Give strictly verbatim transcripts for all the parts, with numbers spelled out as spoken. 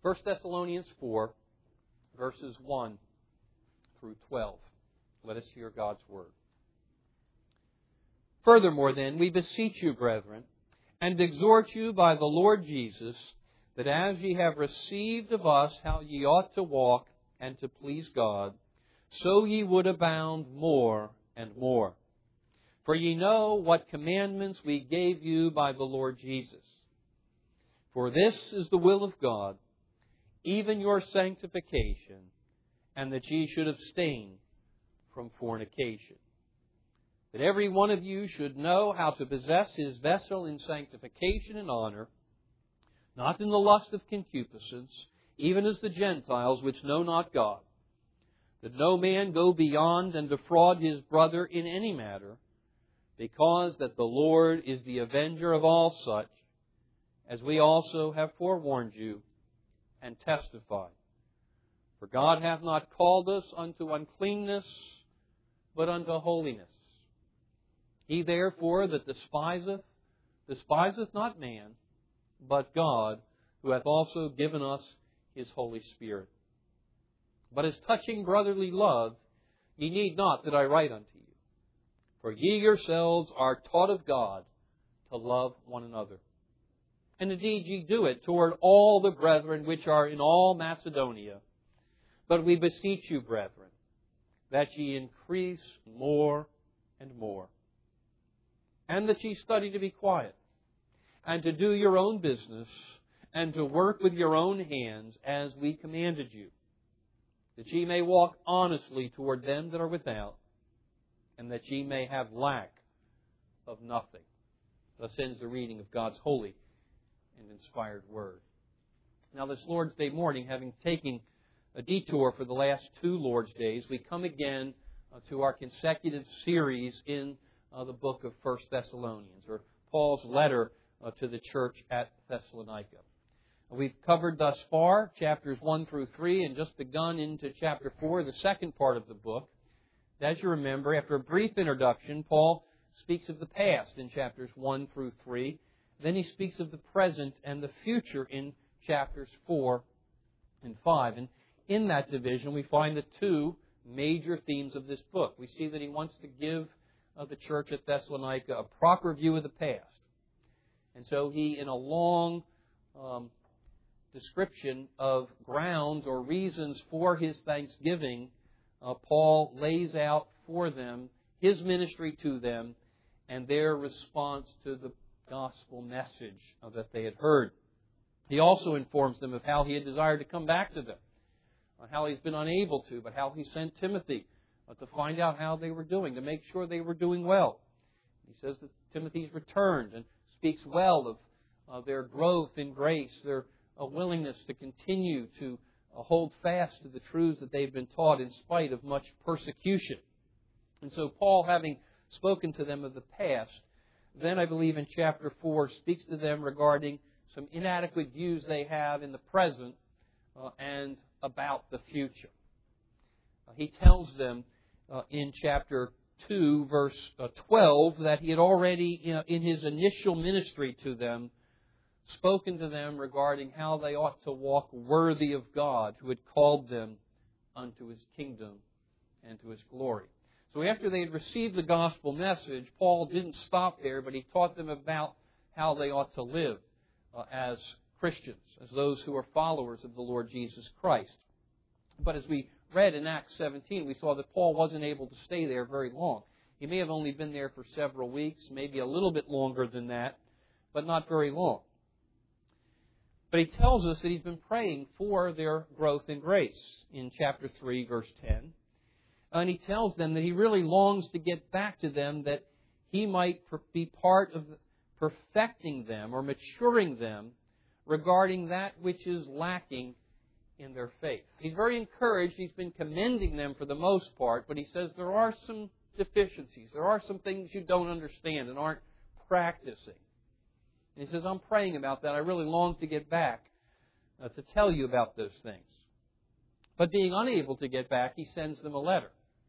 First Thessalonians four, verses one through twelve. Let us hear God's Word. Furthermore, then, we beseech you, brethren, and exhort you by the Lord Jesus, that as ye have received of us how ye ought to walk and to please God, so ye would abound more and more. For ye know what commandments we gave you by the Lord Jesus. For this is the will of God, even your sanctification, and that ye should abstain from fornication. That every one of you should know how to possess his vessel in sanctification and honor, not in the lust of concupiscence, even as the Gentiles which know not God. That no man go beyond and defraud his brother in any matter, because that the Lord is the avenger of all such, as we also have forewarned you and testified. For God hath not called us unto uncleanness, but unto holiness. He therefore that despiseth, despiseth not man, but God, who hath also given us His Holy Spirit. But as touching brotherly love, ye need not that I write unto you. For ye yourselves are taught of God to love one another. And indeed ye do it toward all the brethren which are in all Macedonia. But we beseech you, brethren, that ye increase more and more. And that ye study to be quiet, and to do your own business, and to work with your own hands, as we commanded you, that ye may walk honestly toward them that are without, and that ye may have lack of nothing. Thus ends the reading of God's holy and inspired Word. Now this Lord's Day morning, having taken a detour for the last two Lord's Days, we come again uh, to our consecutive series in uh, the book of First Thessalonians, or Paul's letter uh, to the church at Thessalonica. We've covered thus far chapters one through three and just begun into chapter four, the second part of the book. As you remember, after a brief introduction, Paul speaks of the past in chapters one through three. Then he speaks of the present and the future in chapters four and five. And in that division, we find the two major themes of this book. We see that he wants to give uh, the church at Thessalonica a proper view of the past. And so he, in a long um, description of grounds or reasons for his thanksgiving, uh, Paul lays out for them his ministry to them and their response to the gospel message uh, that they had heard. He also informs them of how he had desired to come back to them, uh, how he's been unable to, but how he sent Timothy uh, to find out how they were doing, to make sure they were doing well. He says that Timothy's returned and speaks well of uh, their growth in grace, their uh, willingness to continue to uh, hold fast to the truths that they've been taught in spite of much persecution. And so Paul, having spoken to them of the past, then I believe in chapter four speaks to them regarding some inadequate views they have in the present uh, and about the future. Uh, he tells them uh, in chapter two, verse uh, twelve, that he had already, you know, in his initial ministry to them, spoken to them regarding how they ought to walk worthy of God, who had called them unto His kingdom and to His glory. So after they had received the gospel message, Paul didn't stop there, but he taught them about how they ought to live uh, as Christians, as those who are followers of the Lord Jesus Christ. But as we read in Acts seventeen, we saw that Paul wasn't able to stay there very long. He may have only been there for several weeks, maybe a little bit longer than that, but not very long. But he tells us that he's been praying for their growth in grace in chapter three, verse ten. And he tells them that he really longs to get back to them, that he might be part of perfecting them or maturing them regarding that which is lacking in their faith. He's very encouraged. He's been commending them for the most part, but he says there are some deficiencies. There are some things you don't understand and aren't practicing. And he says, I'm praying about that. I really long to get back uh, to tell you about those things. But being unable to get back, he sends them a letter.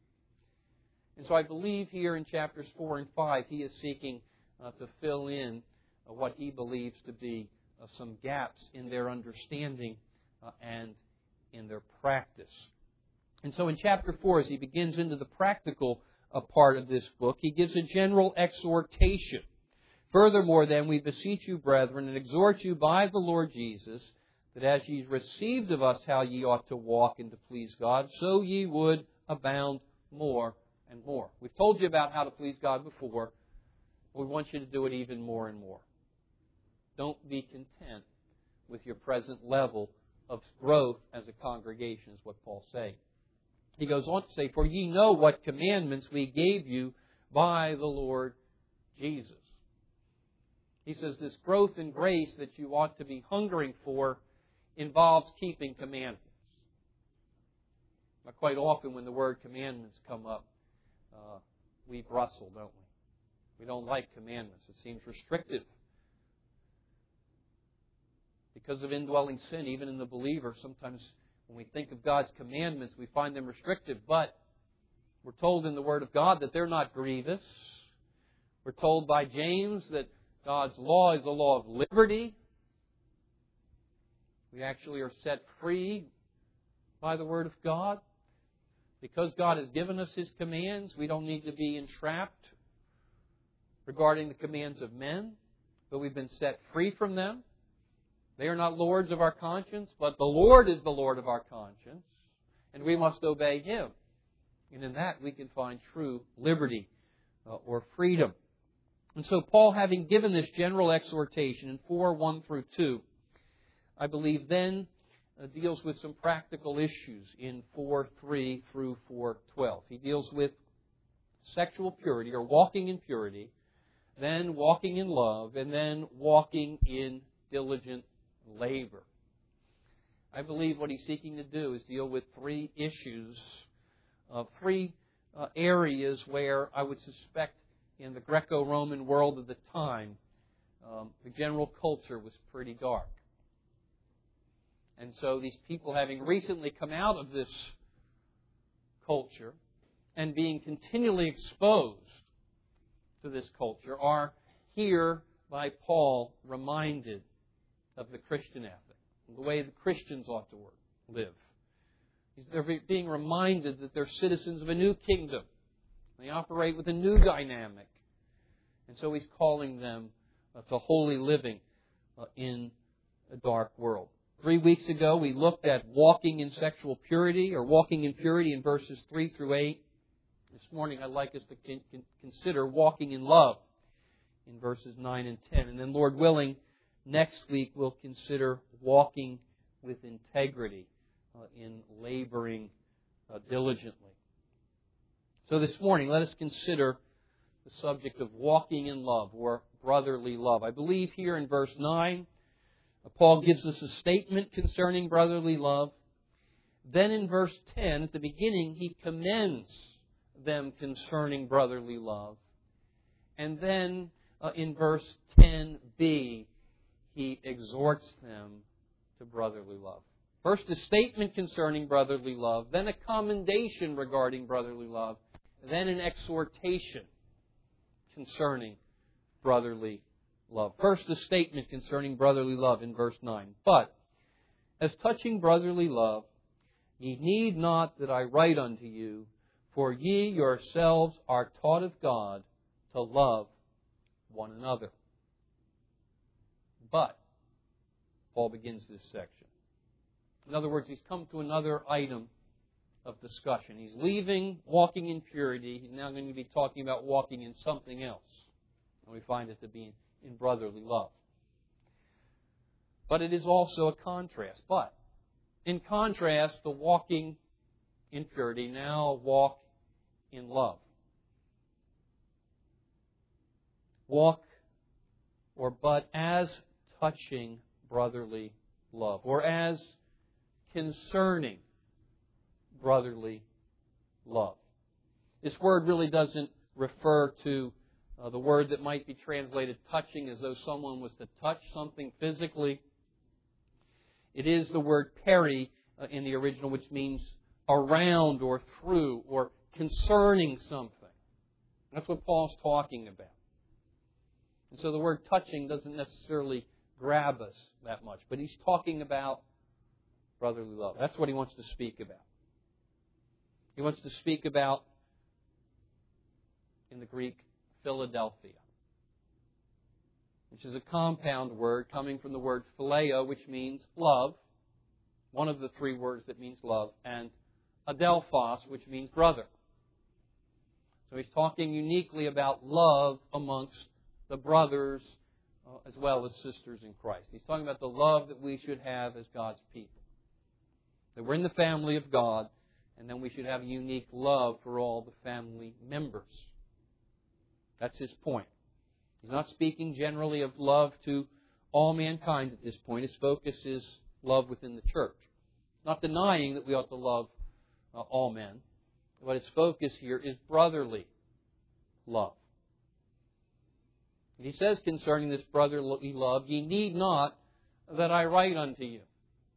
And so I believe here in chapters four and five, he is seeking uh, to fill in uh, what he believes to be uh, some gaps in their understanding uh, and in their practice. And so in chapter four, as he begins into the practical uh, part of this book, he gives a general exhortation. Furthermore, then, we beseech you, brethren, and exhort you by the Lord Jesus, that as ye received of us how ye ought to walk and to please God, so ye would abound more and more. We've told you about how to please God before. We want you to do it even more and more. Don't be content with your present level of growth as a congregation, is what Paul's saying. He goes on to say, for ye know what commandments we gave you by the Lord Jesus. He says this growth in grace that you ought to be hungering for involves keeping commandments. Now, quite often when the word commandments come up, uh, we bristle, don't we? We don't like commandments. It seems restrictive. Because of indwelling sin, even in the believer, sometimes when we think of God's commandments, we find them restrictive. But we're told in the Word of God that they're not grievous. We're told by James that God's law is the law of liberty. We actually are set free by the Word of God. Because God has given us His commands, we don't need to be entrapped regarding the commands of men, but we've been set free from them. They are not lords of our conscience, but the Lord is the Lord of our conscience, and we must obey Him. And in that we can find true liberty uh, or freedom. And so Paul, having given this general exhortation in four, one through two, I believe then uh, deals with some practical issues in four, three through four, twelve. He deals with sexual purity or walking in purity, then walking in love, and then walking in diligent labor. I believe what he's seeking to do is deal with three issues, uh, three uh, areas where I would suspect in the Greco-Roman world of the time, um, the general culture was pretty dark. And so these people, having recently come out of this culture and being continually exposed to this culture, are here by Paul reminded of the Christian ethic, the way the Christians ought to work, live. They're being reminded that they're citizens of a new kingdom. They operate with a new dynamic. And so he's calling them uh, to holy living uh, in a dark world. Three weeks ago, we looked at walking in sexual purity, or walking in purity in verses three through eight. This morning, I'd like us to con- con- consider walking in love in verses nine and ten. And then, Lord willing, next week we'll consider walking with integrity uh, in laboring uh, diligently. So this morning, let us consider the subject of walking in love or brotherly love. I believe here in verse nine, Paul gives us a statement concerning brotherly love. Then in verse ten, at the beginning, he commends them concerning brotherly love. And then uh, in verse ten b, he exhorts them to brotherly love. First, a statement concerning brotherly love, then a commendation regarding brotherly love, then an exhortation concerning brotherly love. First, a statement concerning brotherly love in verse nine. But, as touching brotherly love, ye need not that I write unto you, for ye yourselves are taught of God to love one another. But, Paul begins this section. In other words, he's come to another item of discussion. He's leaving walking in purity. He's now going to be talking about walking in something else. And we find it to be in brotherly love. But it is also a contrast. But, in contrast to walking in purity, now walk in love. Walk, or but as touching brotherly love, or as concerning brotherly love. This word really doesn't refer to uh, the word that might be translated touching, as though someone was to touch something physically. It is the word peri uh, in the original, which means around or through or concerning something. That's what Paul's talking about. And so the word touching doesn't necessarily grab us that much, but he's talking about Brotherly love. That's what he wants to speak about. He wants to speak about, in the Greek, Philadelphia, which is a compound word coming from the word phileo, which means love, one of the three words that means love, and adelphos, which means brother. So he's talking uniquely about love amongst the brothers uh, as well as sisters in Christ. He's talking about the love that we should have as God's people. That we're in the family of God, and then we should have a unique love for all the family members. That's his point. He's not speaking generally of love to all mankind at this point. His focus is love within the church. Not denying that we ought to love uh, all men. But his focus here is brotherly love. And he says concerning this brotherly love, ye need not that I write unto you.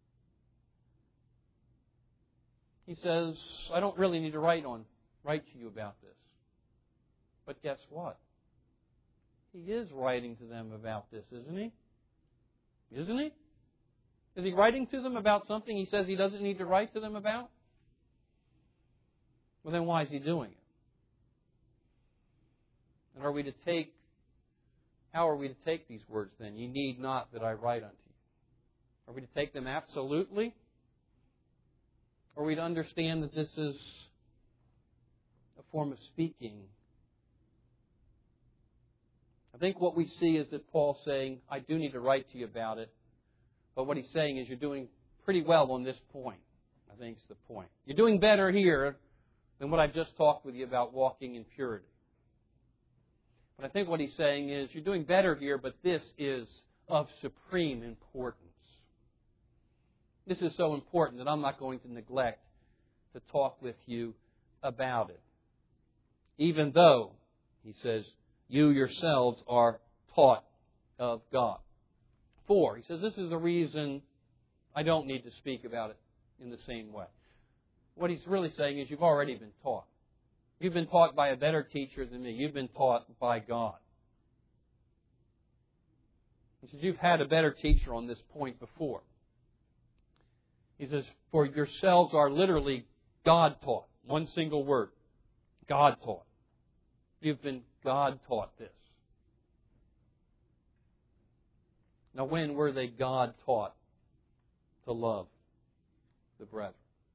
He says, I don't really need to write on, write to you about this. But guess what? He is writing to them about this, isn't he? Isn't he? Is he writing to them about something he says he doesn't need to write to them about? Well, then why is he doing it? And are we to take, how are we to take these words then? Ye need not that I write unto you. Are we to take them absolutely? Or are we to understand that this is a form of speaking? I think what we see is that Paul's saying, I do need to write to you about it. But what he's saying is you're doing pretty well on this point. I think is the point. You're doing better here than what I just talked with you about walking in purity. But I think what he's saying is you're doing better here, but this is of supreme importance. This is so important that I'm not going to neglect to talk with you about it. Even though, he says, you yourselves are taught of God. Four, he says, this is the reason I don't need to speak about it in the same way. What he's really saying is you've already been taught. You've been taught by a better teacher than me. You've been taught by God. He says you've had a better teacher on this point before. He says, for yourselves are literally God taught. One single word. God taught. You've been God taught this. Now, when were they God taught to love the brethren?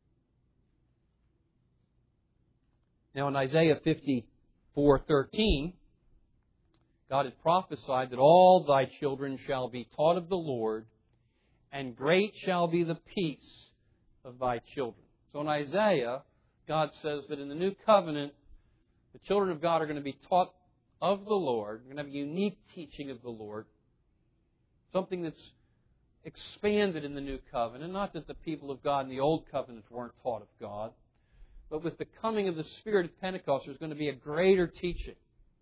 Now, in Isaiah fifty-four thirteen, God had prophesied that all thy children shall be taught of the Lord, and great shall be the peace of thy children. So in Isaiah, God says that in the new covenant, the children of God are going to be taught of the Lord. They're going to have a unique teaching of the Lord. Something that's expanded in the new covenant. Not that the people of God in the old covenant weren't taught of God. But with the coming of the Spirit of Pentecost, there's going to be a greater teaching.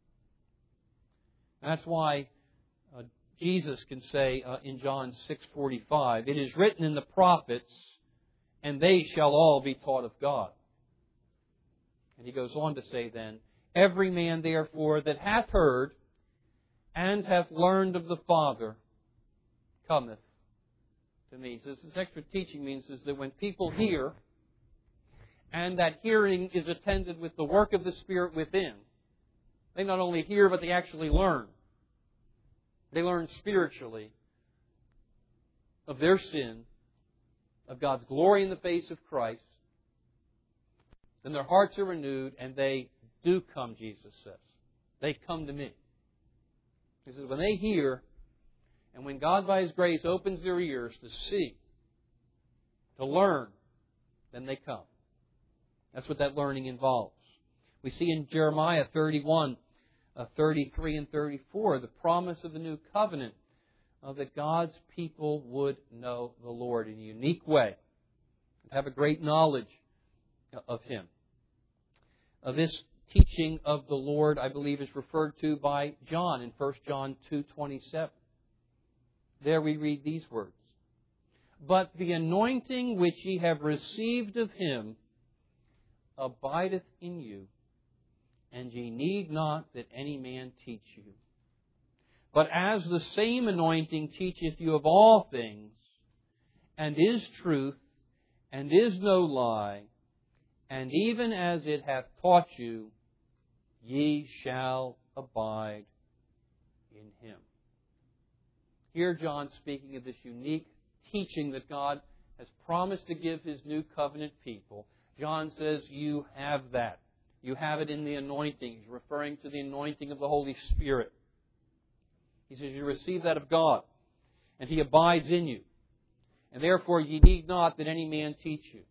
And that's why uh, Jesus can say uh, in John six forty-five, it is written in the prophets, and they shall all be taught of God. And he goes on to say then, every man therefore that hath heard and hath learned of the Father cometh to me. So this extra teaching means is that when people hear, and that hearing is attended with the work of the Spirit within, they not only hear, but they actually learn. They learn spiritually of their sin, of God's glory in the face of Christ. Then their hearts are renewed, and they do come, Jesus says. They come to me. He says, when they hear, and when God by His grace opens their ears to see, to learn, then they come. That's what that learning involves. We see in Jeremiah thirty-one, uh, thirty-three and thirty-four, the promise of the new covenant uh, that God's people would know the Lord in a unique way, and have a great knowledge of Him. Uh, this teaching of the Lord, I believe, is referred to by John in First John two twenty-seven. There we read these words. But the anointing which ye have received of Him abideth in you, and ye need not that any man teach you. But as the same anointing teacheth you of all things, and is truth, and is no lie, and even as it hath taught you, ye shall abide in Him. Here John speaking of this unique teaching that God has promised to give His new covenant people. John says, you have that. You have it in the anointing. He's referring to the anointing of the Holy Spirit. He says, you receive that of God, and He abides in you. And therefore ye need not that any man teach you.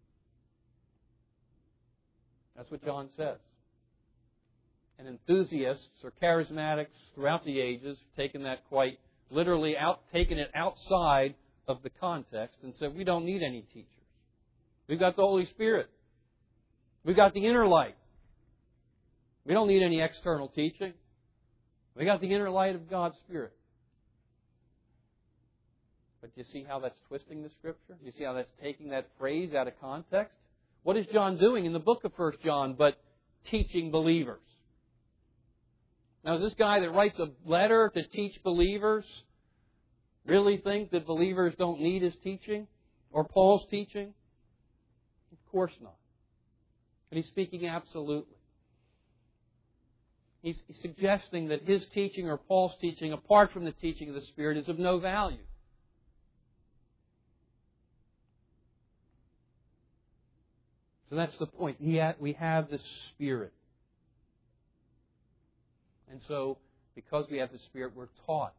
That's what John says. And enthusiasts or charismatics throughout the ages have taken that quite literally, out, taken it outside of the context and said, we don't need any teachers. We've got the Holy Spirit. We've got the inner light. We don't need any external teaching. We got the inner light of God's Spirit. But do you see how that's twisting the Scripture? Do you see how that's taking that phrase out of context? What is John doing in the book of First John but teaching believers? Now, does this guy that writes a letter to teach believers really think that believers don't need his teaching or Paul's teaching? Of course not. But he's speaking absolutely. He's suggesting that his teaching or Paul's teaching, apart from the teaching of the Spirit, is of no value. So that's the point. We have the Spirit. And so, because we have the Spirit, we're taught,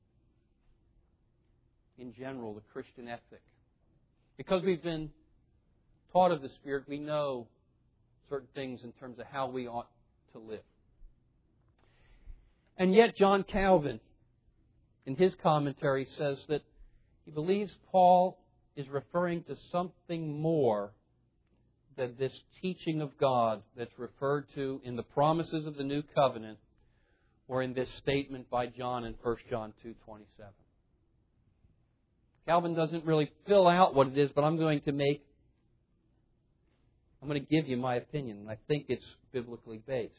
in general, the Christian ethic. Because we've been taught of the Spirit, we know certain things in terms of how we ought to live. And yet, John Calvin, in his commentary, says that he believes Paul is referring to something more than this teaching of God that's referred to in the promises of the New Covenant or in this statement by John in First John two twenty-seven. Calvin doesn't really fill out what it is, but I'm going to make, I'm going to give you my opinion, and I think it's biblically based.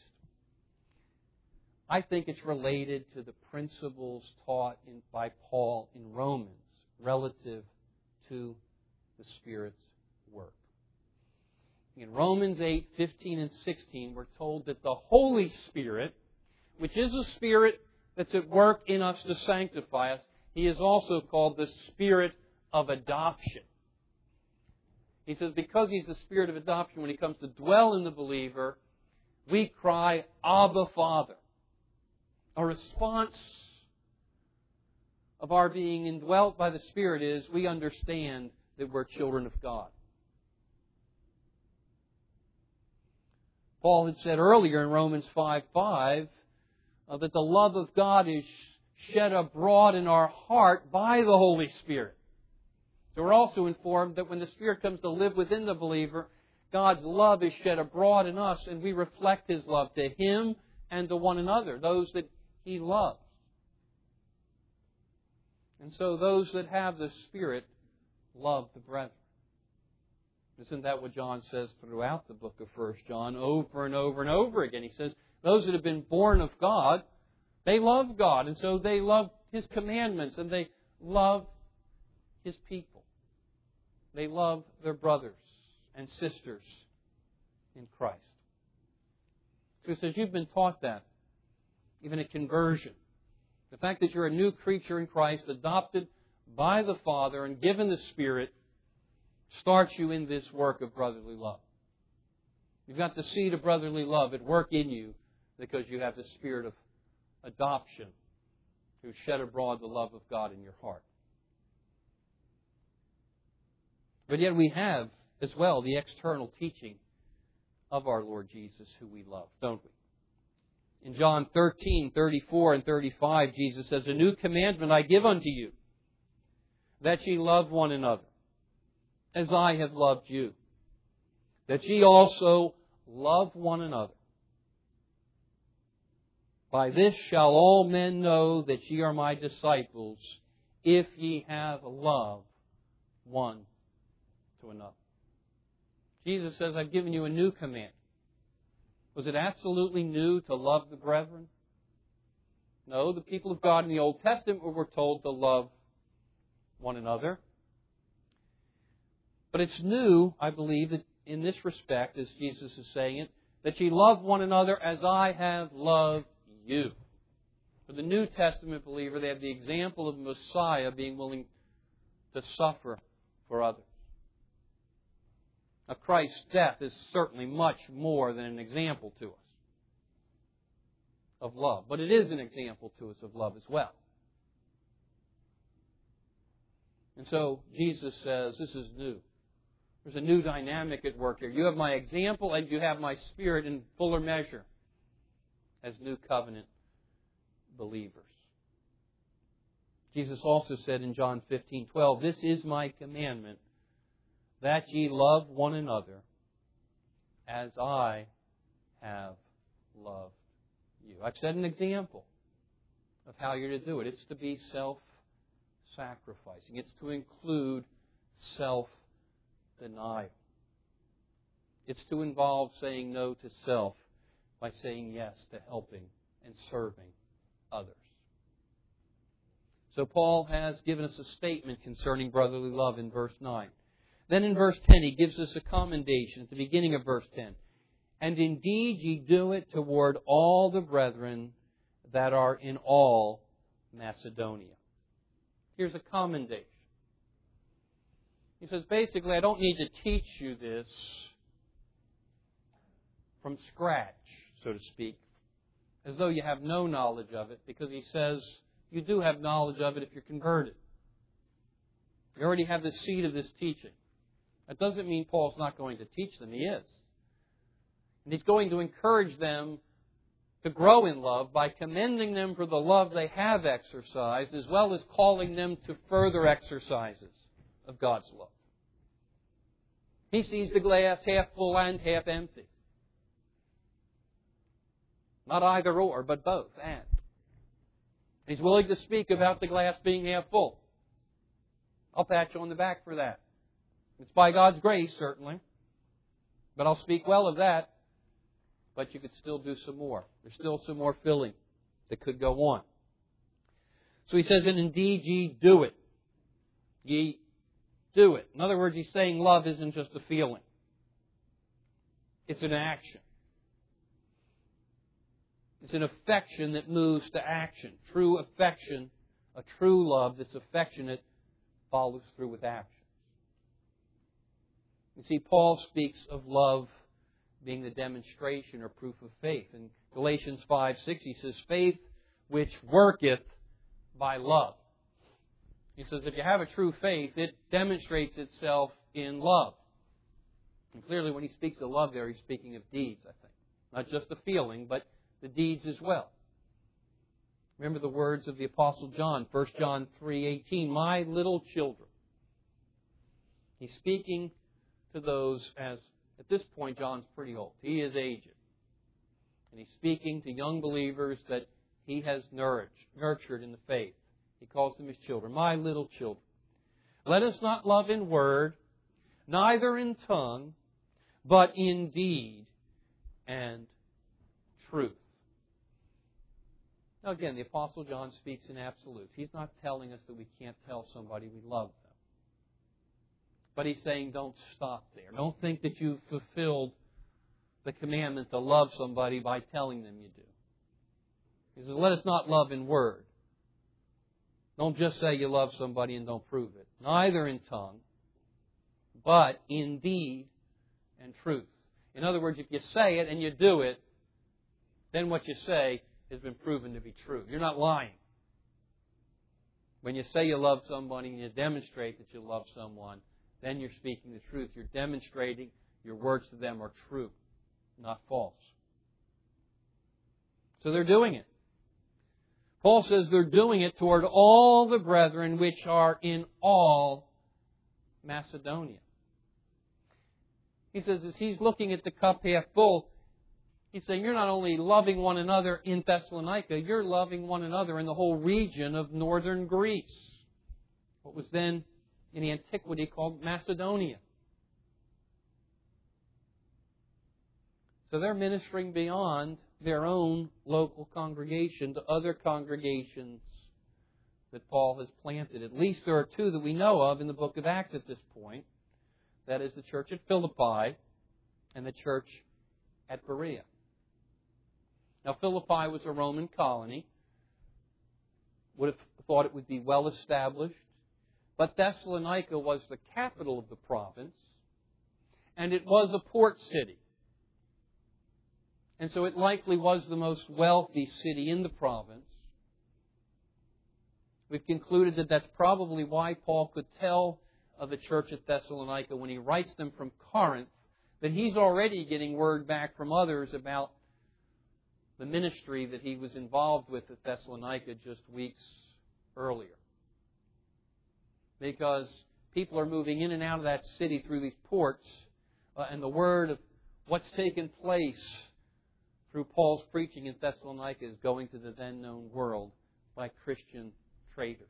I think it's related to the principles taught in, by Paul in Romans relative to the Spirit's work. In Romans eight, fifteen and sixteen, we're told that the Holy Spirit, which is a Spirit that's at work in us to sanctify us, He is also called the Spirit of adoption. He says because He's the Spirit of adoption, when He comes to dwell in the believer, we cry, Abba, Father. A response of our being indwelt by the Spirit is we understand that we're children of God. Paul had said earlier in Romans five five uh, that the love of God is shed abroad in our heart by the Holy Spirit. So we're also informed that when the Spirit comes to live within the believer, God's love is shed abroad in us, and we reflect His love to Him and to one another, those that He loves. And so those that have the Spirit love the brethren. Isn't that what John says throughout the book of First John over and over and over again? He says, those that have been born of God, they love God, and so they love His commandments, and they love His people. They love their brothers and sisters in Christ. So he says, you've been taught that, even at conversion. The fact that you're a new creature in Christ, adopted by the Father and given the Spirit, starts you in this work of brotherly love. You've got the seed of brotherly love at work in you because you have the Spirit of adoption who shed abroad the love of God in your heart. But yet we have as well the external teaching of our Lord Jesus who we love, don't we? In John thirteen, thirty-four and thirty-five, Jesus says, a new commandment I give unto you, that ye love one another, as I have loved you, that ye also love one another. By this shall all men know that ye are my disciples, if ye have love one to another. Jesus says, I've given you a new command. Was it absolutely new to love the brethren? No, the people of God in the Old Testament were told to love one another. But it's new, I believe, that in this respect, as Jesus is saying it, that ye love one another as I have loved you. For the New Testament believer, they have the example of Messiah being willing to suffer for others. Now, Christ's death is certainly much more than an example to us of love. But it is an example to us of love as well. And so Jesus says, this is new. There's a new dynamic at work here. You have my example and you have my Spirit in fuller measure as new covenant believers. Jesus also said in John fifteen twelve, this is my commandment, that ye love one another as I have loved you. I've set an example of how you're to do it. It's to be self-sacrificing. It's to include self-denial. It's to involve saying no to self by saying yes to helping and serving others. So Paul has given us a statement concerning brotherly love in verse nine. Then in verse ten, he gives us a commendation at the beginning of verse ten. And indeed ye do it toward all the brethren that are in all Macedonia. Here's a commendation. He says, basically, I don't need to teach you this from scratch, so to speak, as though you have no knowledge of it, because he says you do have knowledge of it if you're converted. You already have the seed of this teaching. That doesn't mean Paul's not going to teach them. He is. And he's going to encourage them to grow in love by commending them for the love they have exercised, as well as calling them to further exercises of God's love. He sees the glass half full and half empty. Not either or, but both and. He's willing to speak about the glass being half full. I'll pat you on the back for that. It's by God's grace, certainly. But I'll speak well of that. But you could still do some more. There's still some more filling that could go on. So he says, and indeed ye do it. Ye do it. In other words, he's saying love isn't just a feeling. It's an action. It's an affection that moves to action. True affection, a true love that's affectionate, follows through with action. You see, Paul speaks of love being the demonstration or proof of faith. In Galatians five six, he says, faith which worketh by love. He says, if you have a true faith, it demonstrates itself in love. And clearly, when he speaks of love there, he's speaking of deeds, I think. Not just the feeling, but the deeds as well. Remember the words of the Apostle John, First John three eighteen, my little children. He's speaking to those as, at this point, John's pretty old. He is aged. And he's speaking to young believers that he has nourished, nurtured in the faith. He calls them his children, my little children. Let us not love in word, neither in tongue, but in deed and truth. Now again, the Apostle John speaks in absolutes. He's not telling us that we can't tell somebody we love them. But he's saying don't stop there. Don't think that you've fulfilled the commandment to love somebody by telling them you do. He says, let us not love in word. Don't just say you love somebody and don't prove it. Neither in tongue, but in deed and truth. In other words, if you say it and you do it, then what you say has been proven to be true. You're not lying. When you say you love somebody and you demonstrate that you love someone, then you're speaking the truth. You're demonstrating your words to them are true, not false. So they're doing it. Paul says they're doing it toward all the brethren which are in all Macedonia. He says as he's looking at the cup half full, he's saying you're not only loving one another in Thessalonica, you're loving one another in the whole region of northern Greece. What was then in the antiquity called Macedonia. So they're ministering beyond their own local congregation to other congregations that Paul has planted. At least there are two that we know of in the book of Acts at this point. That is the church at Philippi and the church at Berea. Now, Philippi was a Roman colony. Would have thought it would be well established. But Thessalonica was the capital of the province, and it was a port city. And so it likely was the most wealthy city in the province. We've concluded that that's probably why Paul could tell of the church at Thessalonica when he writes them from Corinth that he's already getting word back from others about the ministry that he was involved with at Thessalonica just weeks earlier. Because people are moving in and out of that city through these ports, uh, and the word of what's taken place through Paul's preaching in Thessalonica is going to the then known world by Christian traders.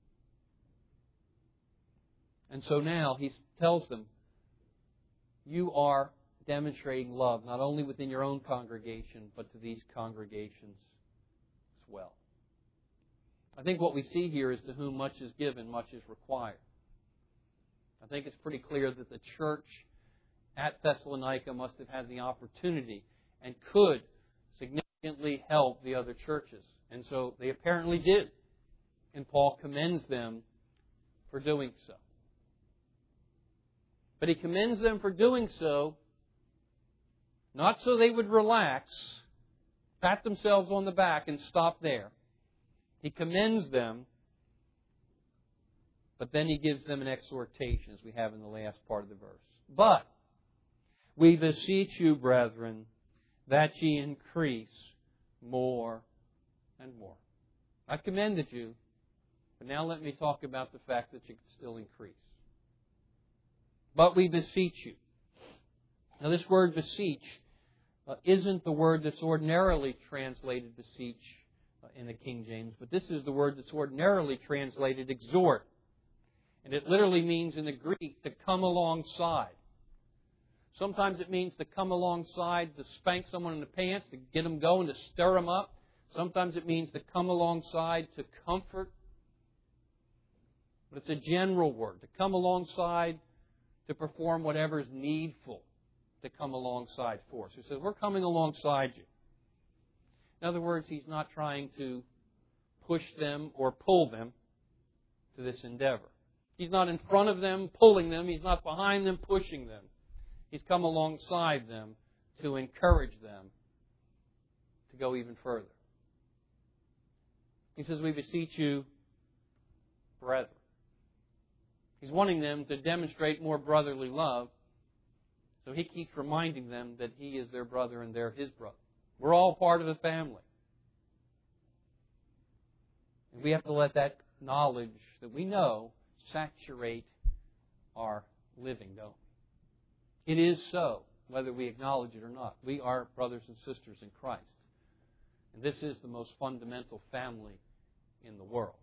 And so now he tells them, you are demonstrating love, not only within your own congregation, but to these congregations as well. I think what we see here is to whom much is given, much is required. I think it's pretty clear that the church at Thessalonica must have had the opportunity and could significantly help the other churches. And so they apparently did. And Paul commends them for doing so. But he commends them for doing so not so they would relax, pat themselves on the back and stop there. He commends them, but then he gives them an exhortation, as we have in the last part of the verse. But we beseech you, brethren, that ye increase more and more. I've commended you, but now let me talk about the fact that you can still increase. But we beseech you. Now this word beseech uh, isn't the word that's ordinarily translated beseech uh, in the King James, but this is the word that's ordinarily translated exhort. And it literally means in the Greek to come alongside. Sometimes it means to come alongside, to spank someone in the pants, to get them going, to stir them up. Sometimes it means to come alongside, to comfort. But it's a general word, to come alongside, to perform whatever is needful to come alongside for. So he says, we're coming alongside you. In other words, he's not trying to push them or pull them to this endeavor. He's not in front of them, pulling them. He's not behind them, pushing them. He's come alongside them to encourage them to go even further. He says, we beseech you, brethren. He's wanting them to demonstrate more brotherly love, so he keeps reminding them that he is their brother and they're his brother. We're all part of the family. And we have to let that knowledge that we know saturate our living, don't we? It is so, whether we acknowledge it or not. We are brothers and sisters in Christ. And this is the most fundamental family in the world.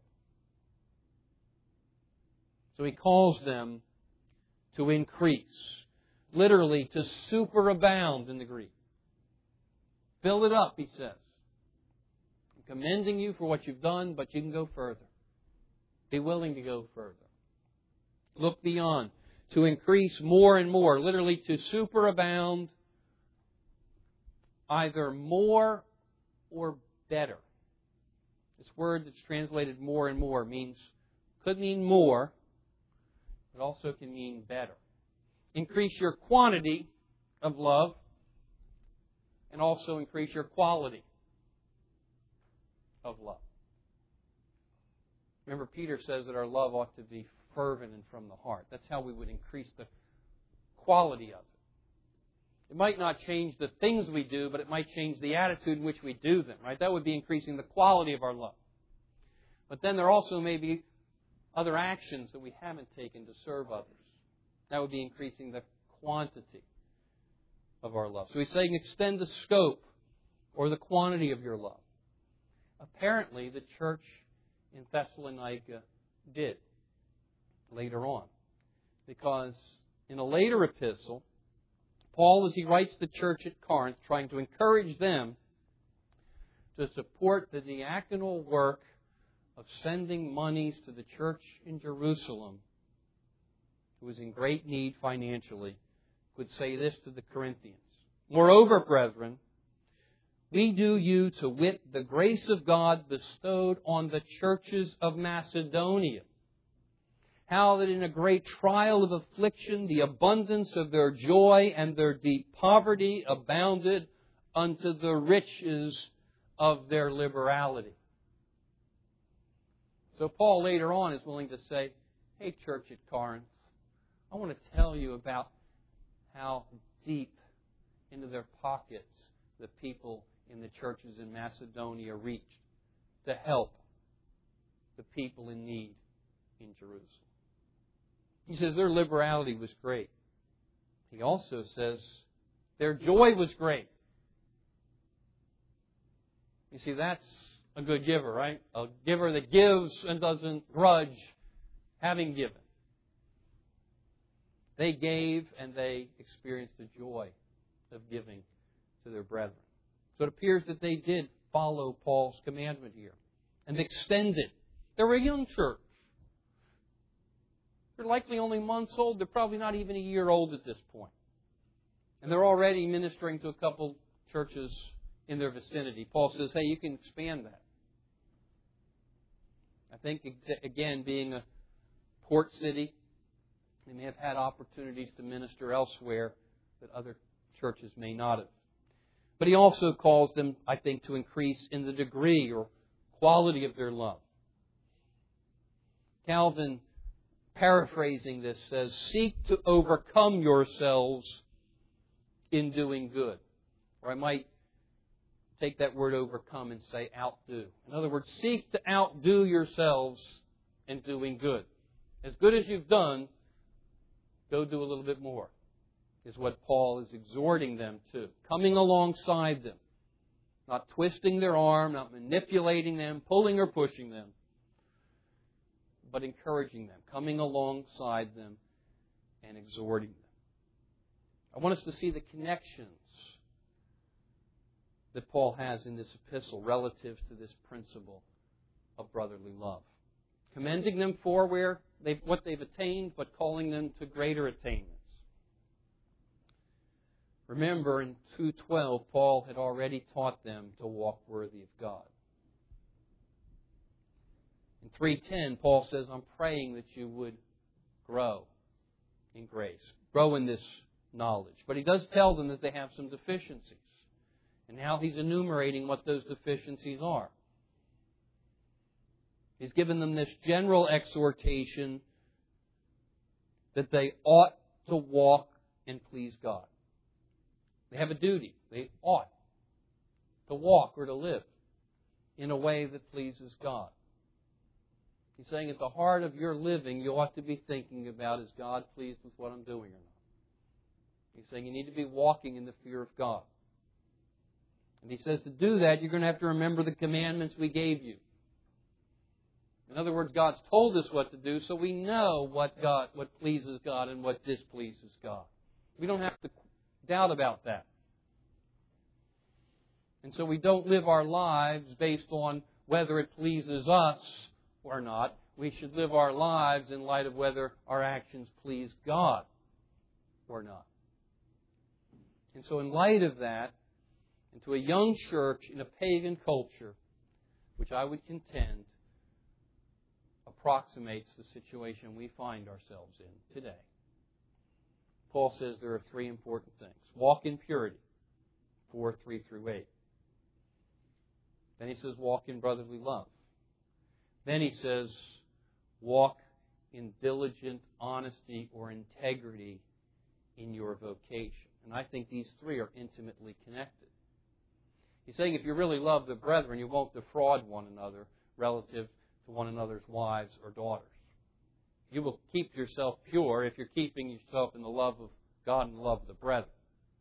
So he calls them to increase. Literally, to superabound in the Greek. Fill it up, he says. I'm commending you for what you've done, but you can go further. Be willing to go further. Look beyond. To increase more and more. Literally, to superabound either more or better. This word that's translated more and more means, could mean more, but also can mean better. Increase your quantity of love and also increase your quality of love. Remember, Peter says that our love ought to be fervent and from the heart. That's how we would increase the quality of it. It might not change the things we do, but it might change the attitude in which we do them, right? That would be increasing the quality of our love. But then there also may be other actions that we haven't taken to serve others. That would be increasing the quantity of our love. So he's saying extend the scope or the quantity of your love. Apparently, the church in Thessalonica did later on. Because in a later epistle, Paul, as he writes the church at Corinth, trying to encourage them to support the diaconal work of sending monies to the church in Jerusalem, who was in great need financially, would say this to the Corinthians. Moreover, brethren, we do you to wit the grace of God bestowed on the churches of Macedonia. How that in a great trial of affliction, the abundance of their joy and their deep poverty abounded unto the riches of their liberality. So Paul later on is willing to say, hey, church at Corinth, I want to tell you about how deep into their pockets the people in the churches in Macedonia reached to help the people in need in Jerusalem. He says their liberality was great. He also says their joy was great. You see, that's a good giver, right? A giver that gives and doesn't grudge having given. They gave and they experienced the joy of giving to their brethren. So it appears that they did follow Paul's commandment here and extended. They were a young church. They're likely only months old. They're probably not even a year old at this point. And they're already ministering to a couple churches in their vicinity. Paul says, hey, you can expand that. I think, again, being a port city, they may have had opportunities to minister elsewhere that other churches may not have. But he also calls them, I think, to increase in the degree or quality of their love. Calvin, paraphrasing this, says, seek to overcome yourselves in doing good. Or I might take that word overcome and say outdo. In other words, seek to outdo yourselves in doing good. As good as you've done, go do a little bit more, is what Paul is exhorting them to. Coming alongside them. Not twisting their arm, not manipulating them, pulling or pushing them, but encouraging them, coming alongside them and exhorting them. I want us to see the connections that Paul has in this epistle relative to this principle of brotherly love. Commending them for where they've, what they've attained, but calling them to greater attainments. Remember, in two twelve, Paul had already taught them to walk worthy of God. In three ten, Paul says, I'm praying that you would grow in grace, grow in this knowledge. But he does tell them that they have some deficiencies. And now he's enumerating what those deficiencies are. He's given them this general exhortation that they ought to walk and please God. They have a duty. They ought to walk or to live in a way that pleases God. He's saying at the heart of your living, you ought to be thinking about, is God pleased with what I'm doing or not? He's saying you need to be walking in the fear of God. And he says to do that, you're going to have to remember the commandments we gave you. In other words, God's told us what to do, so we know what God, what pleases God and what displeases God. We don't have to doubt about that. And so we don't live our lives based on whether it pleases us or not. We should live our lives in light of whether our actions please God or not. And so in light of that, into a young church in a pagan culture, which I would contend approximates the situation we find ourselves in today. Paul says there are three important things. Walk in purity, four, three through eight. Then he says walk in brotherly love. Then he says walk in diligent honesty or integrity in your vocation. And I think these three are intimately connected. He's saying if you really love the brethren, you won't defraud one another relative to one another's wives or daughters. You will keep yourself pure if you're keeping yourself in the love of God and the love of the brethren.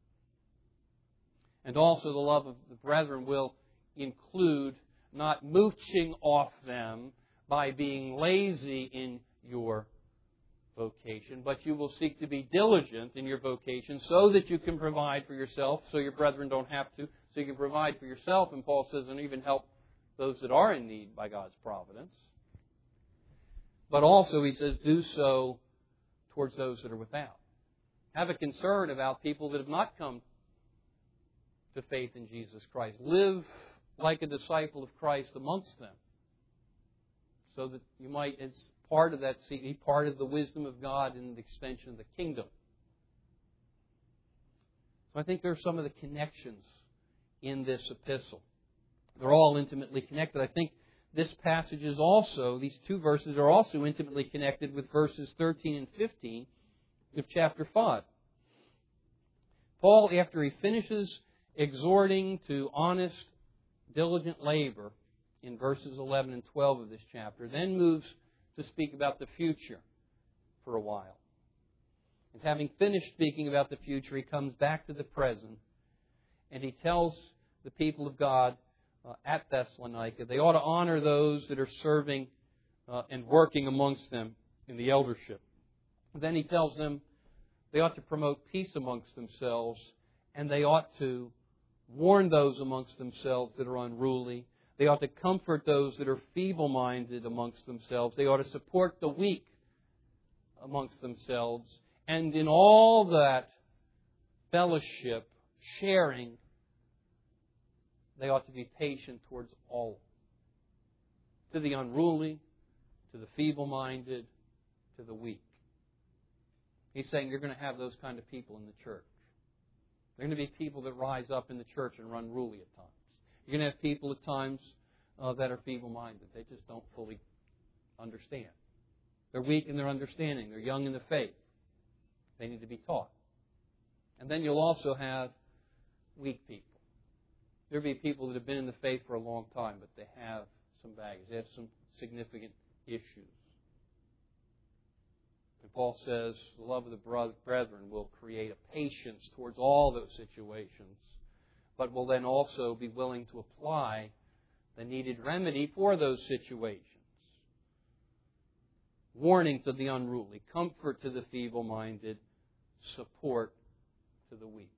And also the love of the brethren will include not mooching off them by being lazy in your vocation, but you will seek to be diligent in your vocation so that you can provide for yourself, so your brethren don't have to, so you can provide for yourself, and Paul says, and even help those that are in need by God's providence. But also, he says, do so towards those that are without. Have a concern about people that have not come to faith in Jesus Christ. Live like a disciple of Christ amongst them, so that you might, as part of that, see part of the wisdom of God in the extension of the kingdom. So I think there are some of the connections in this epistle. They're all intimately connected. I think this passage is also, these two verses are also intimately connected with verses thirteen and fifteen of chapter five. Paul, after he finishes exhorting to honest, diligent labor in verses eleven and twelve of this chapter, then moves to speak about the future for a while. And having finished speaking about the future, he comes back to the present, and he tells the people of God uh, at Thessalonica they ought to honor those that are serving uh, and working amongst them in the eldership. And then he tells them they ought to promote peace amongst themselves, and they ought to warn those amongst themselves that are unruly. They ought to comfort those that are feeble-minded amongst themselves. They ought to support the weak amongst themselves. And in all that fellowship, sharing, they ought to be patient towards all. To the unruly, to the feeble-minded, to the weak. He's saying you're going to have those kind of people in the church. There are going to be people that rise up in the church and run unruly at times. You're going to have people at times uh, that are feeble-minded. They just don't fully understand. They're weak in their understanding. They're young in the faith. They need to be taught. And then you'll also have weak people. There'll be people that have been in the faith for a long time, but they have some baggage. They have some significant issues. And Paul says the love of the brethren will create a patience towards all those situations, but will then also be willing to apply the needed remedy for those situations. Warning to the unruly, comfort to the feeble-minded, support to the weak.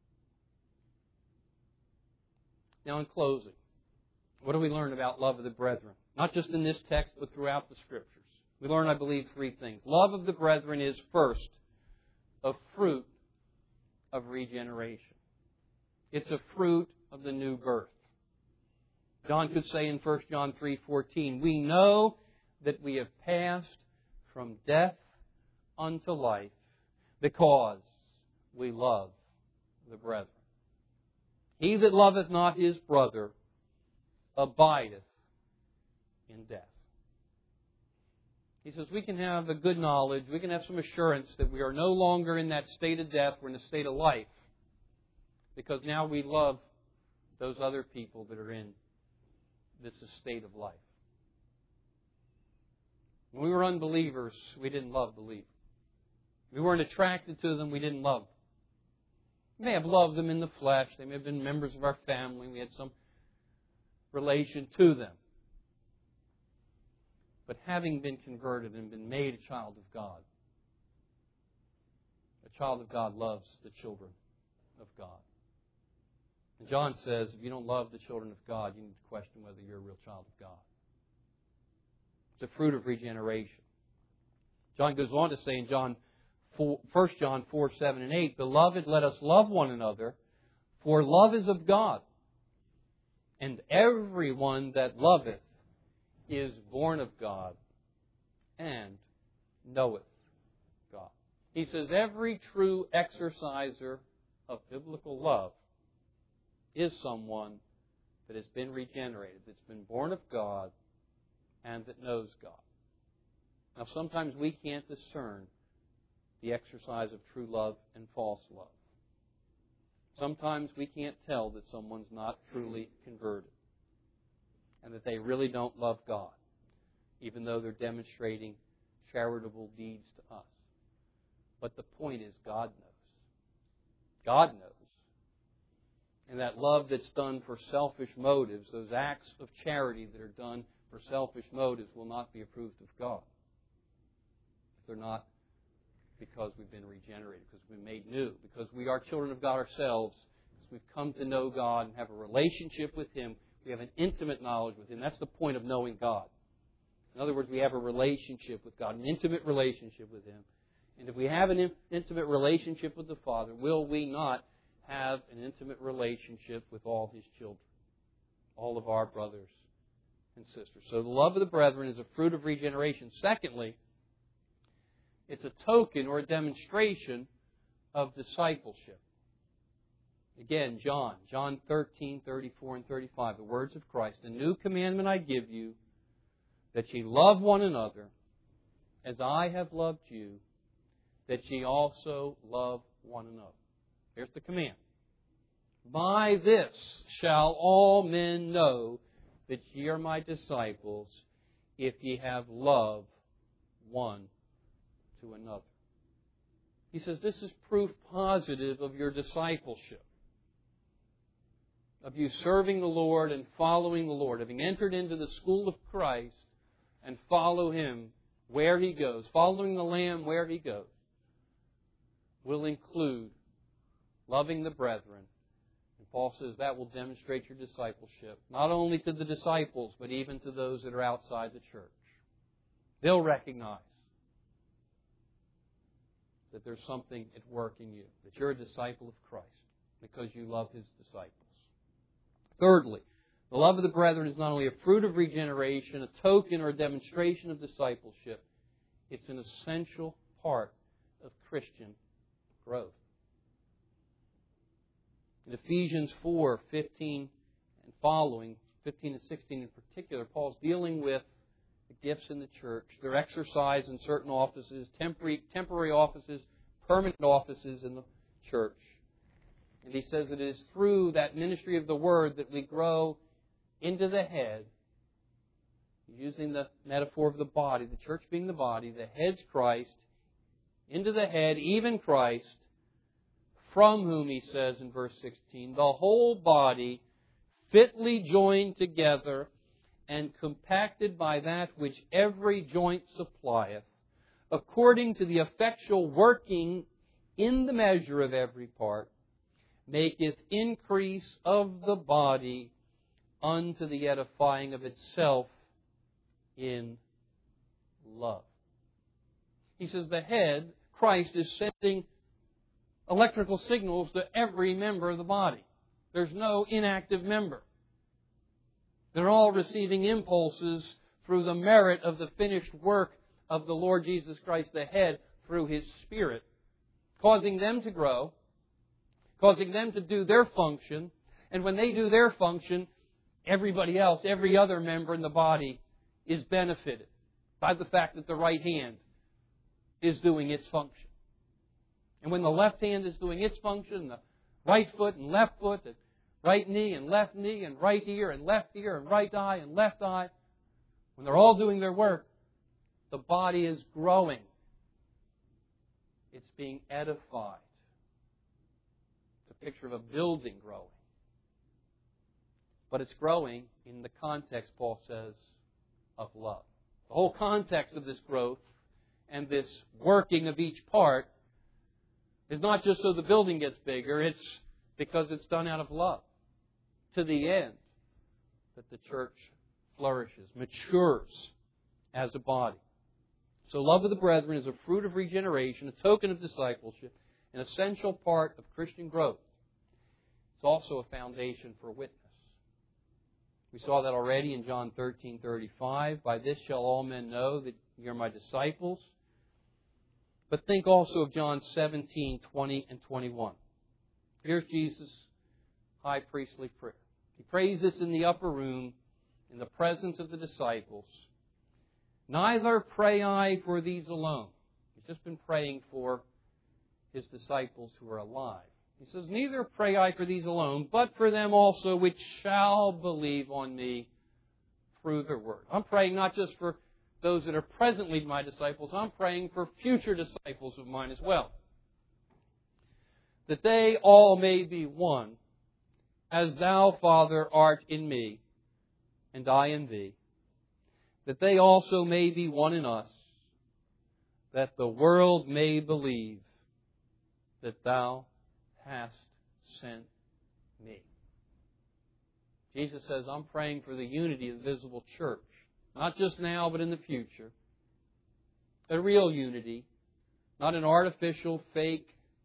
Now, in closing, what do we learn about love of the brethren? Not just in this text, but throughout the Scriptures. We learn, I believe, three things. Love of the brethren is, first, a fruit of regeneration. It's a fruit of the new birth. John could say in First John three fourteen, we know that we have passed from death unto life because we love the brethren. He that loveth not his brother abideth in death. He says we can have a good knowledge, we can have some assurance that we are no longer in that state of death, we're in a state of life, because now we love those other people that are in this state of life. When we were unbelievers, we didn't love believers. We weren't attracted to them, we didn't love them. We may have loved them in the flesh, they may have been members of our family, we had some relation to them. But having been converted and been made a child of God, a child of God loves the children of God. And John says, if you don't love the children of God, you need to question whether you're a real child of God. It's a fruit of regeneration. John goes on to say in John four, First John four, seven, and eight, Beloved, let us love one another, for love is of God. And everyone that loveth is born of God and knoweth God. He says every true exerciser of biblical love is someone that has been regenerated, that's been born of God, and that knows God. Now, sometimes we can't discern the exercise of true love and false love. Sometimes we can't tell that someone's not truly converted and that they really don't love God, even though they're demonstrating charitable deeds to us. But the point is, God knows. God knows. And that love that's done for selfish motives, those acts of charity that are done for selfish motives, will not be approved of God. If they're not because we've been regenerated, because we've been made new, because we are children of God ourselves, because we've come to know God and have a relationship with Him. We have an intimate knowledge with Him. That's the point of knowing God. In other words, we have a relationship with God, an intimate relationship with Him. And if we have an in- intimate relationship with the Father, will we not have an intimate relationship with all His children, all of our brothers and sisters? So the love of the brethren is a fruit of regeneration. Secondly, it's a token or a demonstration of discipleship. Again, John, John thirteen, thirty-four and thirty-five, the words of Christ. A new commandment I give you, that ye love one another, as I have loved you, that ye also love one another. Here's the command. By this shall all men know that ye are my disciples, if ye have love one to another. He says this is proof positive of your discipleship, of you serving the Lord and following the Lord, having entered into the school of Christ and follow Him where He goes, following the Lamb where He goes, will include loving the brethren. And Paul says that will demonstrate your discipleship, not only to the disciples, but even to those that are outside the church. They'll recognize that there's something at work in you, that you're a disciple of Christ because you love His disciples. Thirdly, the love of the brethren is not only a fruit of regeneration, a token or a demonstration of discipleship, it's an essential part of Christian growth. In Ephesians four, fifteen and following, fifteen and sixteen in particular, Paul's dealing with the gifts in the church, their exercise in certain offices, temporary, temporary offices, permanent offices in the church. And he says that it is through that ministry of the Word that we grow into the head, using the metaphor of the body, the church being the body, the head's Christ, into the head, even Christ, from whom, he says in verse sixteen, the whole body, fitly joined together and compacted by that which every joint supplieth, according to the effectual working in the measure of every part, maketh increase of the body unto the edifying of itself in love. He says the head, Christ, is sending electrical signals to every member of the body. There's no inactive member. They're all receiving impulses through the merit of the finished work of the Lord Jesus Christ, the head, through His Spirit, causing them to grow, causing them to do their function, and when they do their function, everybody else, every other member in the body is benefited by the fact that the right hand is doing its function. And when the left hand is doing its function, the right foot and left foot, the right knee and left knee, and right ear and left ear, and right eye and left eye, when they're all doing their work, the body is growing. It's being edified. It's a picture of a building growing. But it's growing in the context, Paul says, of love. The whole context of this growth and this working of each part is not just so the building gets bigger, it's because it's done out of love, to the end that the church flourishes, matures as a body. So love of the brethren is a fruit of regeneration, a token of discipleship, an essential part of Christian growth. It's also a foundation for witness. We saw that already in John thirteen thirty-five. By this shall all men know that ye are my disciples. But think also of John seventeen twenty and twenty-one. Here's Jesus' high priestly prayer. He prays this in the upper room in the presence of the disciples. Neither pray I for these alone. He's just been praying for His disciples who are alive. He says, neither pray I for these alone, but for them also which shall believe on me through their word. I'm praying not just for those that are presently my disciples, I'm praying for future disciples of mine as well. That they all may be one, as thou, Father, art in me, and I in thee. That they also may be one in us, that the world may believe that thou hast sent me. Jesus says, I'm praying for the unity of the visible church. Not just now, but in the future. A real unity Not an artificial, fake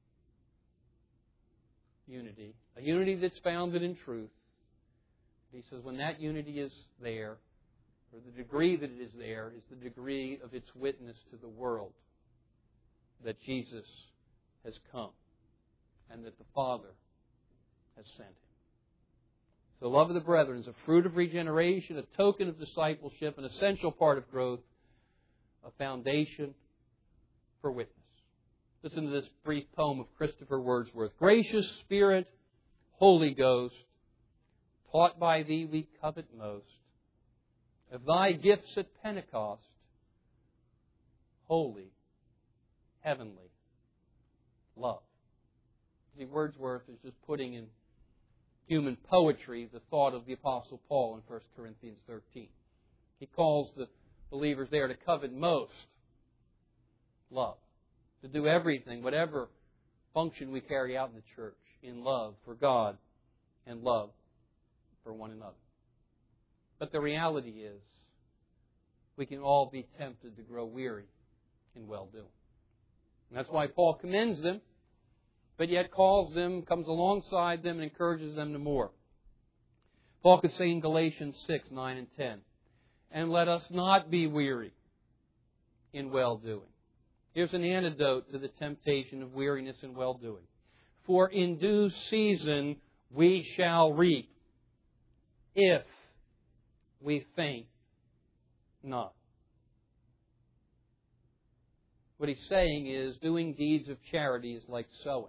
unity. A unity that's founded in truth. He says when that unity is there, or the degree that it is there, is the degree of its witness to the world that Jesus has come and that the Father has sent Him. So the love of the brethren is a fruit of regeneration, a token of discipleship, an essential part of growth, a foundation for witness. Listen to this brief poem of Christopher Wordsworth. Gracious Spirit, Holy Ghost, taught by Thee we covet most, of Thy gifts at Pentecost, holy, heavenly love. See, Wordsworth is just putting in human poetry the thought of the Apostle Paul in First Corinthians thirteen. He calls the believers there to covet most love, to do everything, whatever function we carry out in the church, in love for God and love for one another. But the reality is, we can all be tempted to grow weary in well-doing. And that's why Paul commends them, but yet calls them, comes alongside them, and encourages them to more. Paul could say in Galatians six, nine, and ten, and let us not be weary in well-doing. Here's an antidote to the temptation of weariness in well-doing. For in due season we shall reap, if we faint not. What he's saying is, doing deeds of charity is like sowing.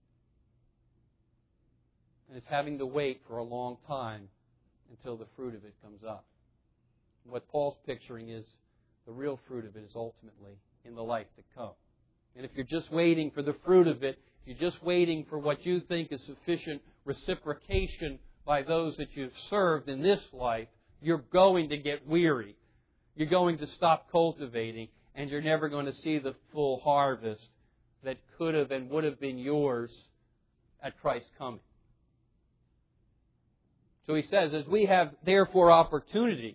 And it's having to wait for a long time until the fruit of it comes up. What Paul's picturing is the real fruit of it is ultimately in the life to come. And if you're just waiting for the fruit of it, if you're just waiting for what you think is sufficient reciprocation by those that you've served in this life, you're going to get weary. You're going to stop cultivating, and you're never going to see the full harvest that could have and would have been yours at Christ's coming. So he says, as we have therefore opportunity,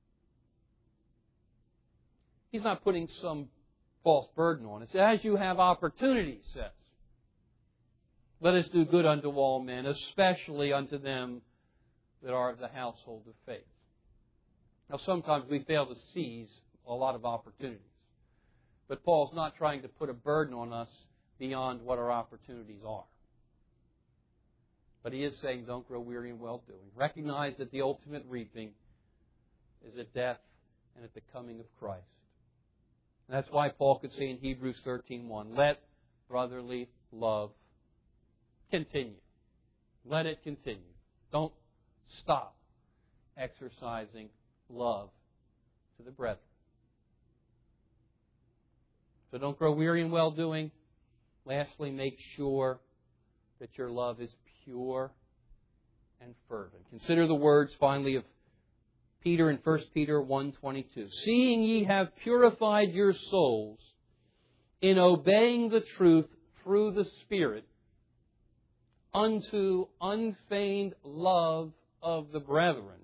he's not putting some false burden on us. As you have opportunity, he says, let us do good unto all men, especially unto them that are of the household of faith. Now, sometimes we fail to seize a lot of opportunities. But Paul's not trying to put a burden on us beyond what our opportunities are. But he is saying, don't grow weary in well-doing. Recognize that the ultimate reaping is at death and at the coming of Christ. And that's why Paul could say in Hebrews thirteen one, let brotherly love continue. Let it continue. Don't stop exercising love to the brethren. So don't grow weary in well-doing. Lastly, make sure that your love is pure and fervent. Consider the words, finally, of Peter in First Peter one twenty-two. Seeing ye have purified your souls in obeying the truth through the Spirit unto unfeigned love of the brethren,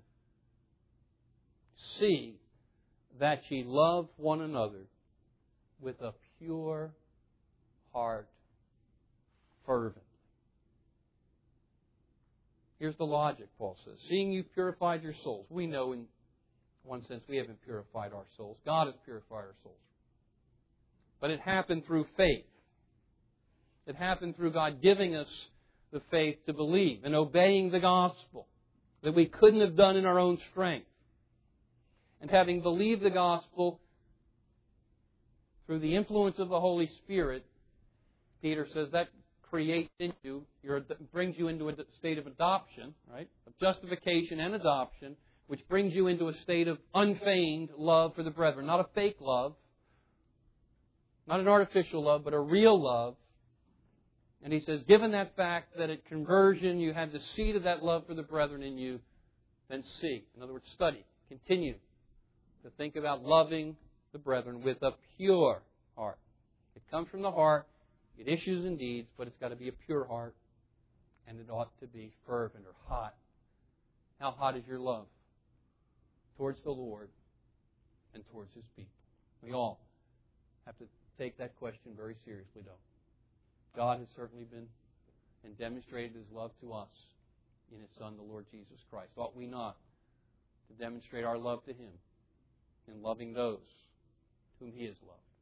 see that ye love one another with a pure heart fervently. Here's the logic, Paul says. Seeing you've purified your souls. We know in one sense we haven't purified our souls. God has purified our souls. But it happened through faith. It happened through God giving us the faith to believe and obeying the gospel that we couldn't have done in our own strength. And having believed the gospel through the influence of the Holy Spirit, Peter says that creates in you, your, brings you into a state of adoption, right? Of justification and adoption, which brings you into a state of unfeigned love for the brethren. Not a fake love, not an artificial love, but a real love. And he says, given that fact that at conversion you have the seed of that love for the brethren in you, then see. In other words, study. Continue to think about loving the brethren with a pure heart. It comes from the heart. It issues in deeds, but it's got to be a pure heart. And it ought to be fervent or hot. How hot is your love towards the Lord and towards His people? We all have to take that question very seriously, don't we? God has certainly been and demonstrated His love to us in His Son, the Lord Jesus Christ. Ought we not to demonstrate our love to Him in loving those whom He has loved?